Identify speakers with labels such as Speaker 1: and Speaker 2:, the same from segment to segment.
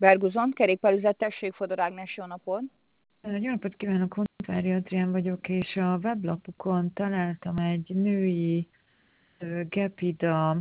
Speaker 1: Berguzon, kerékpárüzlet, tessék, Fodor Ágnes, jó napot!
Speaker 2: Jó napot kívánok, Honvári Adrián vagyok, és a weblapukon találtam egy női Gepida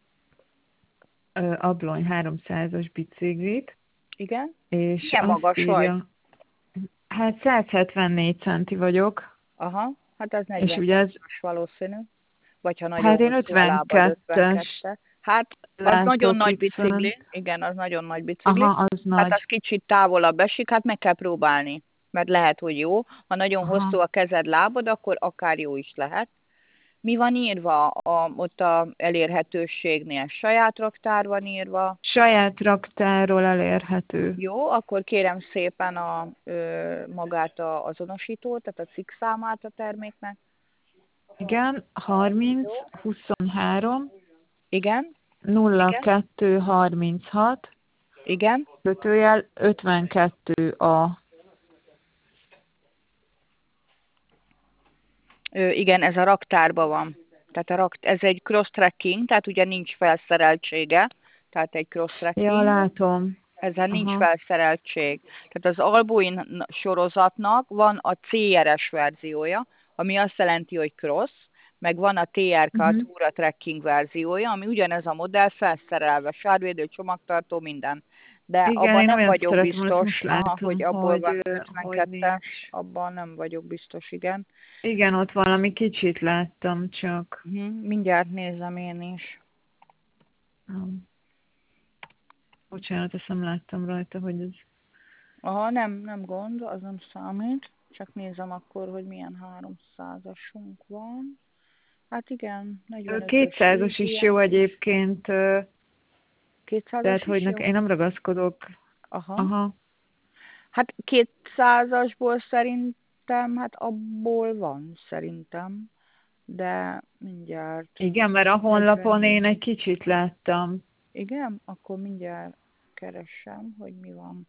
Speaker 2: Ablony 300-as biciklit,
Speaker 1: Igen?
Speaker 2: és
Speaker 1: Milyen
Speaker 2: azt
Speaker 1: magas vagy?
Speaker 2: írja, hát 174 centi vagyok,
Speaker 1: Aha, hát az
Speaker 2: és
Speaker 1: 48
Speaker 2: ugye ez,
Speaker 1: valószínű. Vagy ha nagyon
Speaker 2: hát én
Speaker 1: hosszú a lábad,
Speaker 2: 52-es
Speaker 1: 52. Hát az nagyon
Speaker 2: látok
Speaker 1: nagy
Speaker 2: itt
Speaker 1: bicikli.
Speaker 2: fönt.
Speaker 1: Igen, az nagyon nagy bicikli.
Speaker 2: Aha, az
Speaker 1: Hát az
Speaker 2: nagy.
Speaker 1: kicsit távolabb esik, hát meg kell próbálni. Mert lehet, hogy jó. Ha nagyon
Speaker 2: Aha.
Speaker 1: hosszú a kezed, lábad, akkor akár jó is lehet. Mi van írva ott a elérhetőségnél? Saját raktár van írva.
Speaker 2: Saját raktárról elérhető.
Speaker 1: Jó, akkor kérem szépen magát az azonosítót, tehát a cikk számát a terméknek.
Speaker 2: Igen, 30, 23,
Speaker 1: Igen, igen,
Speaker 2: 02, 36,
Speaker 1: igen.
Speaker 2: kötőjel 52A.
Speaker 1: Igen, ez a raktárban van. Tehát ez egy cross-tracking, tehát ugye nincs felszereltsége, tehát egy
Speaker 2: Ja,
Speaker 1: cross-tracking,
Speaker 2: látom.
Speaker 1: ezzel nincs
Speaker 2: Aha.
Speaker 1: felszereltség. Tehát az Alboin sorozatnak van a CRS verziója, ami azt jelenti, hogy cross, meg van a TRK Tourer Trekking verziója, ami ugyanez a modell felszerelve, sárvédő, csomagtartó, minden. De
Speaker 2: Igen,
Speaker 1: abban
Speaker 2: én
Speaker 1: nem
Speaker 2: olyat
Speaker 1: vagyok
Speaker 2: szeretem, azt
Speaker 1: biztos,
Speaker 2: most
Speaker 1: hogy
Speaker 2: látom,
Speaker 1: abból van
Speaker 2: hogy
Speaker 1: 52-es,
Speaker 2: nincs.
Speaker 1: abban nem vagyok biztos, igen.
Speaker 2: Igen, ott valami kicsit láttam csak.
Speaker 1: Mindjárt nézem én is.
Speaker 2: Bocsánat, ezt nem láttam rajta, hogy ez...
Speaker 1: Aha, nem gond, az nem számít. Csak nézem akkor, hogy milyen 300-asunk van. Hát igen, 45-ös
Speaker 2: 200-as is
Speaker 1: ilyen.
Speaker 2: jó egyébként,
Speaker 1: 200-as
Speaker 2: tehát hogy
Speaker 1: is jó?
Speaker 2: én nem ragaszkodok.
Speaker 1: Aha.
Speaker 2: Aha.
Speaker 1: Hát 200-asból szerintem, hát abból van szerintem. De mindjárt
Speaker 2: Igen, mert a honlapon
Speaker 1: 40.
Speaker 2: én egy kicsit láttam.
Speaker 1: Igen? Akkor mindjárt keresem, hogy mi van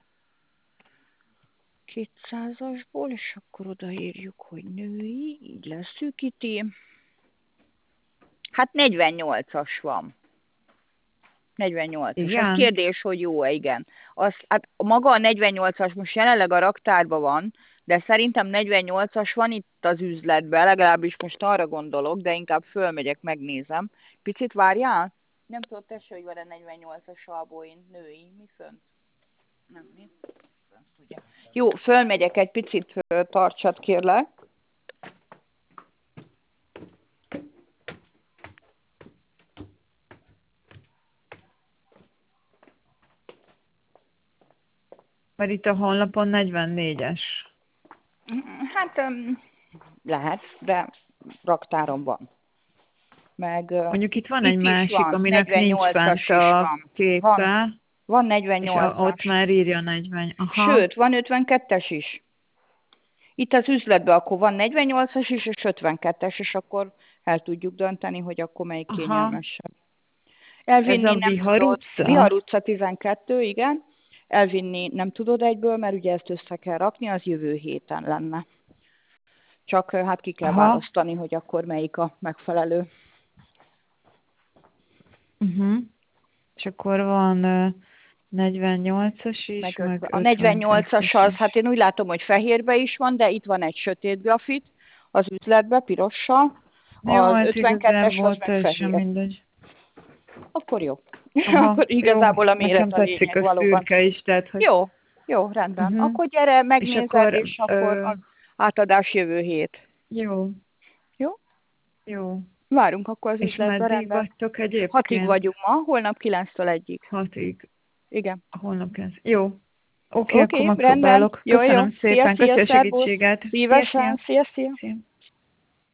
Speaker 1: 200-asból, és akkor odaírjuk, hogy női, így leszűkíti. Hát 48-as van. 48-as. Az
Speaker 2: Igen?
Speaker 1: kérdés, hogy jó-e, igen. Hát maga a 48-as most jelenleg a raktárban van, de szerintem 48-as van itt az üzletben, legalábbis most arra gondolok, de inkább fölmegyek, megnézem. Picit várjál? Nem tudod, tessék, hogy van-e 48-as Alboin női, mi fönt? Nem, mi? Fönt, ugye. Jó, fölmegyek egy picit, tartsad kérlek.
Speaker 2: Mert itt a honlapon 44-es.
Speaker 1: Hát lehet, de raktáron van. Meg
Speaker 2: Mondjuk itt van egy
Speaker 1: itt is
Speaker 2: másik,
Speaker 1: van,
Speaker 2: aminek nincs
Speaker 1: 48-as
Speaker 2: fent
Speaker 1: is
Speaker 2: a
Speaker 1: van.
Speaker 2: képe,
Speaker 1: Van
Speaker 2: és
Speaker 1: 48-as.
Speaker 2: ott már írja 40. Aha.
Speaker 1: Sőt, van 52-es is. Itt az üzletben akkor van 48-as is, és 52-es, és akkor el tudjuk dönteni, hogy akkor melyik
Speaker 2: Aha.
Speaker 1: kényelmesebb.
Speaker 2: Ez
Speaker 1: Elvinni
Speaker 2: a
Speaker 1: nem
Speaker 2: Bihar
Speaker 1: tudod. Bihar
Speaker 2: utca?
Speaker 1: utca 12, igen. Elvinni nem tudod egyből, mert ugye ezt össze kell rakni, az jövő héten lenne. Csak hát ki kell
Speaker 2: Aha.
Speaker 1: választani, hogy akkor melyik a megfelelő.
Speaker 2: És akkor van 48-as is, meg
Speaker 1: A 48-as
Speaker 2: 52-es
Speaker 1: az, hát
Speaker 2: is.
Speaker 1: én úgy látom, hogy fehérbe is van, de itt van egy sötét grafit az üzletbe, pirossal.
Speaker 2: Jó,
Speaker 1: Az
Speaker 2: ez
Speaker 1: 52-es az
Speaker 2: igazából
Speaker 1: meg
Speaker 2: teljesen
Speaker 1: fehér.
Speaker 2: mindegy.
Speaker 1: Akkor jó.
Speaker 2: Aha,
Speaker 1: Akkor
Speaker 2: jó,
Speaker 1: igazából a méret
Speaker 2: nekem
Speaker 1: a
Speaker 2: tetszik
Speaker 1: lényeg
Speaker 2: a
Speaker 1: valóban.
Speaker 2: szürke is, tehát hogy...
Speaker 1: Jó, jó, rendben.
Speaker 2: Uh-huh.
Speaker 1: Akkor gyere,
Speaker 2: És
Speaker 1: megnézed,
Speaker 2: akkor...
Speaker 1: és akkor az átadás jövő hét.
Speaker 2: Jó,
Speaker 1: Jó?
Speaker 2: jó.
Speaker 1: Várunk akkor az
Speaker 2: És
Speaker 1: üzletbe,
Speaker 2: meddig
Speaker 1: rendben.
Speaker 2: vagytok
Speaker 1: 6-ig
Speaker 2: egyébként?
Speaker 1: vagyunk ma, holnap 9-től 1-ig.
Speaker 2: 6-ig.
Speaker 1: Igen.
Speaker 2: Holnap 9. Jó. Oké, akkor
Speaker 1: Oké, rendben.
Speaker 2: megpróbálok.
Speaker 1: Jó, jó.
Speaker 2: Köszönöm
Speaker 1: Szia,
Speaker 2: szépen,
Speaker 1: szia,
Speaker 2: köszi a
Speaker 1: szervusz.
Speaker 2: segítséget. Szia,
Speaker 1: Szívesen,
Speaker 2: szia.
Speaker 1: szia, szia.
Speaker 2: Szia.